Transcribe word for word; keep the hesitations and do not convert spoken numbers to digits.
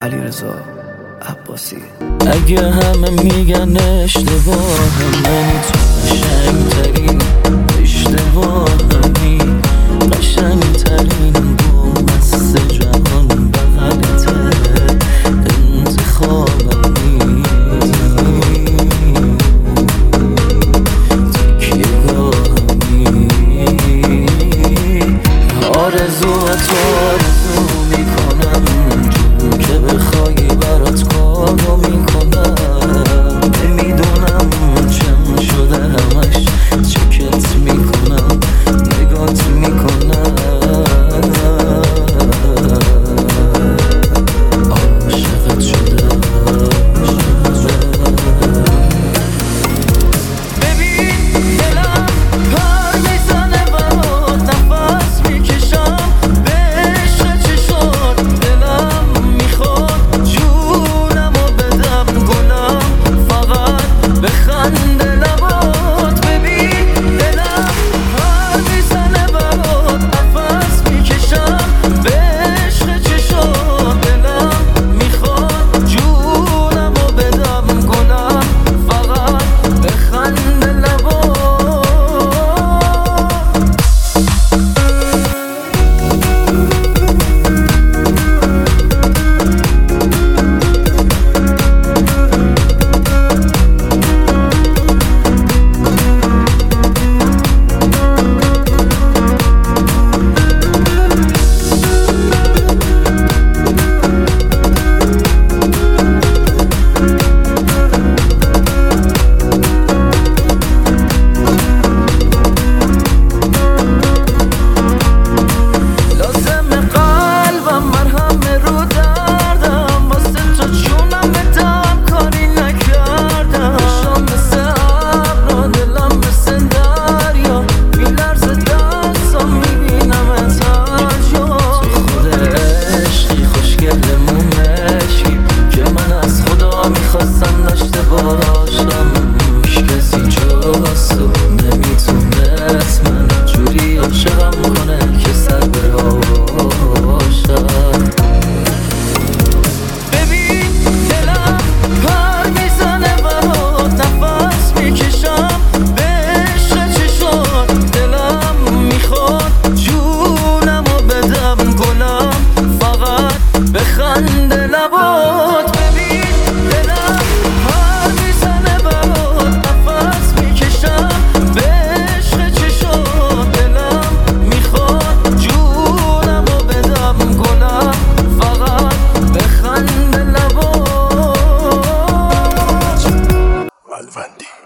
علیرضا عباسی. اگه همه میگن اشتباهم، منی تو قشنگترین اشتباهمی، قشنگترین بامست جهان بغلته، انتخابمی، تکیه‌گاهمی، آرزو تو آرزو میکنم، جون که بخوای برات کارو میکنم، نمیدونم چم شده همش چکت میکنم، نگات میکنم، عاشقت شدم. ببین دلم پر میزنه برات، نفس میکشم به عشق چی شد، دلم میخواد جونمو بدم گلم، فقط بخنده لبات. ببین دلم پر میزنه برات، نفس میکشم به عشق چی شد، دلم میخواد جونمو بدم گلم، فقط بخنده لبات. خواستم داشته باشم، هیچ کسی جز تو نمیتونست من جوری عاشقم کنه که سر به هواشم. ببین دلم پر میزنه برات، نفس میکشم به عشق چی شد، دلم میخواد جونمو بدم گلم، فقط بخنده لبات. الوندی